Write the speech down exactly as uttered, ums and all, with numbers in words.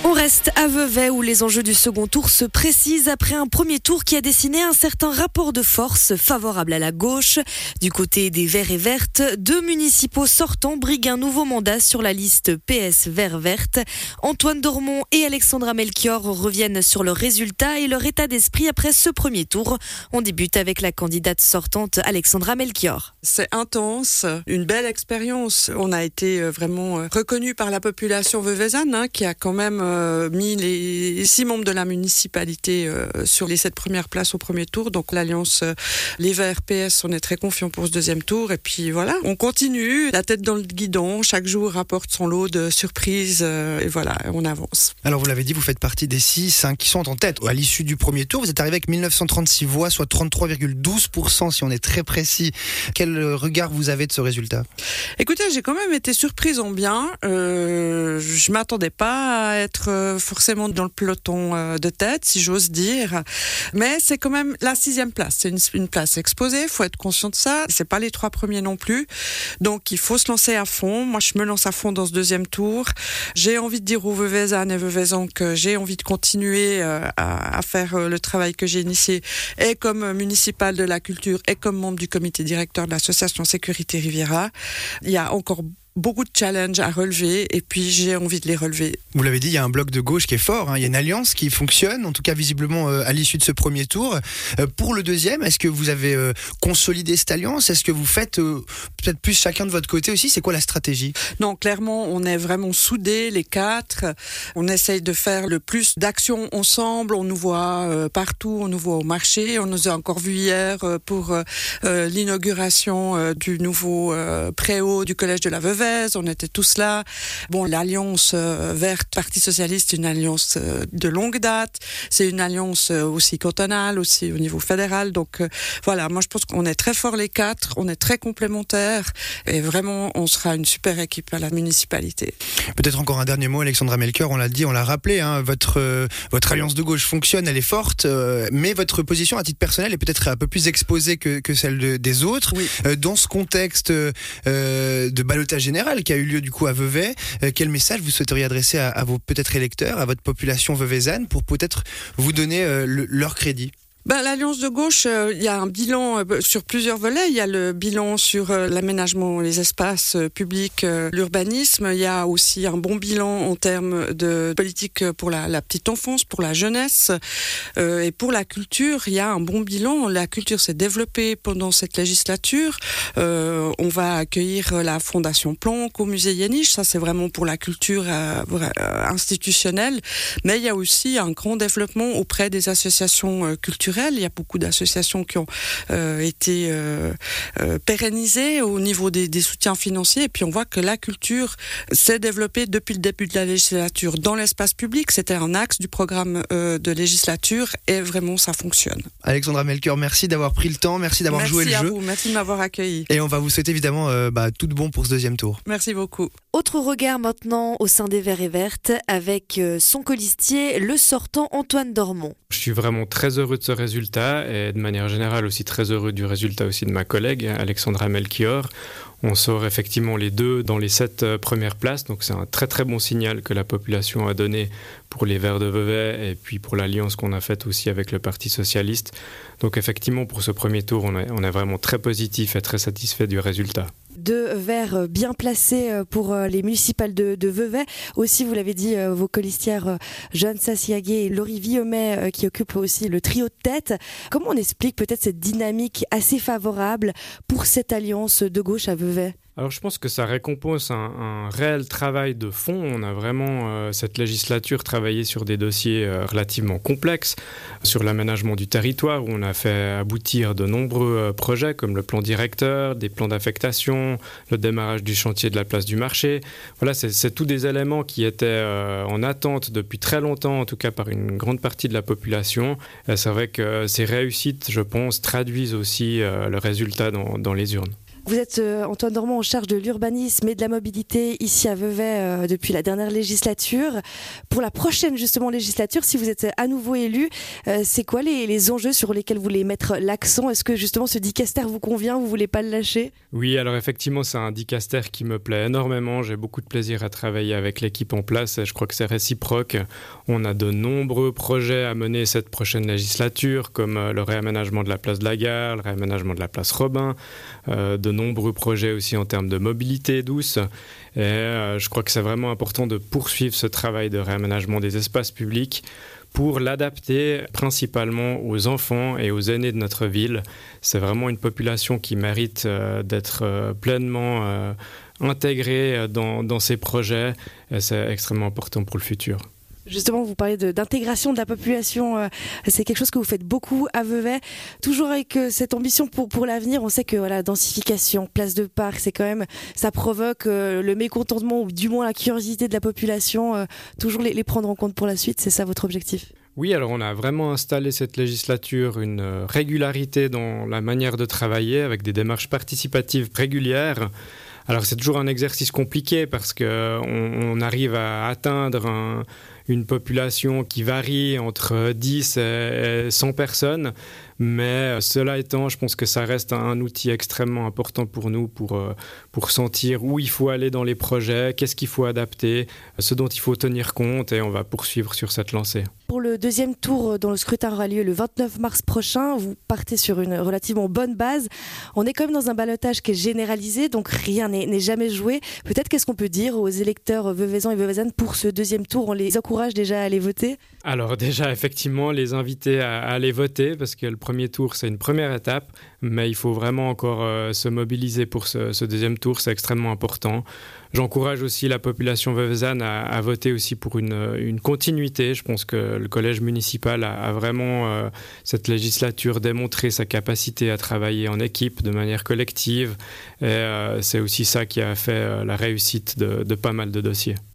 On reste à Vevey où les enjeux du second tour se précisent après un premier tour qui a dessiné un certain rapport de force favorable à la gauche. Du côté des Verts et Vertes, deux municipaux sortants briguent un nouveau mandat sur la liste P S Vert Verte. Antoine Dormont et Alexandra Melchior reviennent sur leur résultat et leur état d'esprit après ce premier tour. On débute avec la candidate sortante Alexandra Melchior. C'est intense, une belle expérience. On a été vraiment reconnu par la population veuvezane hein, qui a quand même euh, mis les six membres de la municipalité euh, sur les sept premières places au premier tour. Donc l'Alliance euh, Les Verts P S, on est très confiants pour ce deuxième tour. Et puis voilà, on continue, la tête dans le guidon. Chaque jour rapporte son lot de surprises euh, et voilà, on avance. Alors vous l'avez dit, vous faites partie des six hein, qui sont en tête. À l'issue du premier tour, vous êtes arrivé avec mille neuf cent trente-six voix, soit trente-trois virgule douze pour cent si on est très précis. Quel regard vous avez de ce résultat ? Écoutez, j'ai quand même été surprise en bien. Euh, je m'attendais pas à être forcément dans le peloton euh, de tête, si j'ose dire. Mais c'est quand même la sixième place. C'est une, une place exposée. Il faut être conscient de ça. C'est pas les trois premiers non plus. Donc, il faut se lancer à fond. Moi, je me lance à fond dans ce deuxième tour. J'ai envie de dire aux Veuvaisanes et Veuvaisans que j'ai envie de continuer euh, à, à faire euh, le travail que j'ai initié, et comme municipal de la culture et comme membre du comité directeur de l'association Sécurité Riviera. Il y a encore beaucoup de challenges à relever et puis j'ai envie de les relever. Vous l'avez dit, il y a un bloc de gauche qui est fort, hein. Il y a une alliance qui fonctionne, en tout cas visiblement euh, à l'issue de ce premier tour. Euh, pour le deuxième, est-ce que vous avez euh, consolidé cette alliance ? Est-ce que vous faites euh, peut-être plus chacun de votre côté aussi ? C'est quoi la stratégie ? Non, clairement, on est vraiment soudés les quatre. On essaye de faire le plus d'actions ensemble. On nous voit euh, partout, on nous voit au marché. On nous a encore vu hier euh, pour euh, euh, l'inauguration euh, du nouveau euh, préau du collège de la Veuve. On était tous là. Bon, l'Alliance euh, verte, Parti socialiste, c'est une alliance euh, de longue date. C'est une alliance euh, aussi cantonale, aussi au niveau fédéral. Donc euh, voilà, moi je pense qu'on est très forts les quatre, on est très complémentaires et vraiment on sera une super équipe à la municipalité. Peut-être encore un dernier mot, Alexandra Melchior, on l'a dit, on l'a rappelé, hein, votre, euh, votre alliance de gauche fonctionne, elle est forte, euh, mais votre position à titre personnel est peut-être un peu plus exposée que, que celle de, des autres. Oui. Euh, dans ce contexte euh, de ballottage général qui a eu lieu du coup à Vevey, euh, quel message vous souhaiteriez adresser à, à vos peut-être électeurs, à votre population veuvezane pour peut-être vous donner euh, le, leur crédit ? Ben, l'Alliance de gauche, il euh, y a un bilan euh, sur plusieurs volets. Il y a le bilan sur euh, l'aménagement, les espaces euh, publics, euh, l'urbanisme. Il y a aussi un bon bilan en termes de politique pour la, la petite enfance, pour la jeunesse. Euh, et pour la culture, il y a un bon bilan. La culture s'est développée pendant cette législature. Euh, on va accueillir la Fondation Planck au musée Yéniche. Ça, c'est vraiment pour la culture euh, euh, institutionnelle. Mais il y a aussi un grand développement auprès des associations euh, culturelles. Il y a beaucoup d'associations qui ont euh, été euh, euh, pérennisées au niveau des, des soutiens financiers. Et puis on voit que la culture s'est développée depuis le début de la législature dans l'espace public. C'était un axe du programme euh, de législature et vraiment ça fonctionne. Alexandra Melchior, merci d'avoir pris le temps, merci d'avoir merci joué le à jeu. Vous, merci de m'avoir accueilli. Et on va vous souhaiter évidemment euh, bah, tout de bon pour ce deuxième tour. Merci beaucoup. Autre regard maintenant au sein des Verts et Vertes avec son colistier, le sortant Antoine Dormont. Je suis vraiment très heureux de ce résultat et de manière générale aussi très heureux du résultat aussi de ma collègue Alexandra Melchior. On sort effectivement les deux dans les sept premières places, donc c'est un très très bon signal que la population a donné pour les Verts de Vevey et puis pour l'alliance qu'on a faite aussi avec le Parti socialiste. Donc effectivement pour ce premier tour, on est, on est vraiment très positif et très satisfait du résultat. Deux Verts bien placés pour les municipales de, de Vevey. Aussi, vous l'avez dit, vos colistières Jeanne Sassiaguet et Laurie Villaumet qui occupent aussi le trio de tête. Comment on explique peut-être cette dynamique assez favorable pour cette alliance de gauche à Vevey ? Alors je pense que ça récompense un, un réel travail de fond. On a vraiment, euh, cette législature, travaillé sur des dossiers euh, relativement complexes, sur l'aménagement du territoire, où on a fait aboutir de nombreux euh, projets, comme le plan directeur, des plans d'affectation, le démarrage du chantier de la place du marché. Voilà, c'est, c'est tous des éléments qui étaient euh, en attente depuis très longtemps, en tout cas par une grande partie de la population. Et c'est vrai que ces réussites, je pense, traduisent aussi euh, le résultat dans, dans les urnes. Vous êtes euh, Antoine Dormand en charge de l'urbanisme et de la mobilité ici à Vevey euh, depuis la dernière législature. Pour la prochaine justement législature, si vous êtes à nouveau élu, euh, c'est quoi les, les enjeux sur lesquels vous voulez mettre l'accent? Est-ce que justement ce dicaster vous convient, vous voulez pas le lâcher? Oui, alors effectivement c'est un dicaster qui me plaît énormément. J'ai beaucoup de plaisir à travailler avec l'équipe en place et je crois que c'est réciproque. On a de nombreux projets à mener cette prochaine législature, comme euh, le réaménagement de la place de la Gare, le réaménagement de la place Robin, euh, de nombreux projets aussi en termes de mobilité douce. Et euh, je crois que c'est vraiment important de poursuivre ce travail de réaménagement des espaces publics pour l'adapter principalement aux enfants et aux aînés de notre ville. C'est vraiment une population qui mérite euh, d'être euh, pleinement euh, intégrée dans, dans ces projets et c'est extrêmement important pour le futur. Justement, vous parlez de, d'intégration de la population, euh, c'est quelque chose que vous faites beaucoup à Vevey, toujours avec euh, cette ambition pour, pour l'avenir. On sait que voilà, densification, place de parc, c'est quand même, ça provoque euh, le mécontentement ou du moins la curiosité de la population, euh, toujours les, les prendre en compte pour la suite, c'est ça votre objectif? Oui, alors on a vraiment installé cette législature une régularité dans la manière de travailler avec des démarches participatives régulières. Alors c'est toujours un exercice compliqué parce qu'on on arrive à atteindre un, une population qui varie entre dix et cent personnes, mais cela étant, je pense que ça reste un outil extrêmement important pour nous pour, pour sentir où il faut aller dans les projets, qu'est-ce qu'il faut adapter, ce dont il faut tenir compte et on va poursuivre sur cette lancée. Pour le deuxième tour dont le scrutin aura lieu le vingt-neuf mars prochain, vous partez sur une relativement bonne base. On est quand même dans un ballottage qui est généralisé, donc rien n'est, n'est jamais joué. Peut-être qu'est-ce qu'on peut dire aux électeurs veuvaisans et veuvaisannes pour ce deuxième tour? On les encourage déjà à aller voter? Alors déjà, effectivement, les inviter à, à aller voter parce que le premier tour, c'est une première étape, mais il faut vraiment encore euh, se mobiliser pour ce, ce deuxième tour, c'est extrêmement important. J'encourage aussi la population veuvaisane à, à voter aussi pour une, une continuité. Je pense que le collège municipal a, a vraiment, euh, cette législature, démontré sa capacité à travailler en équipe, de manière collective. Et euh, c'est aussi ça qui a fait euh, la réussite de, de pas mal de dossiers.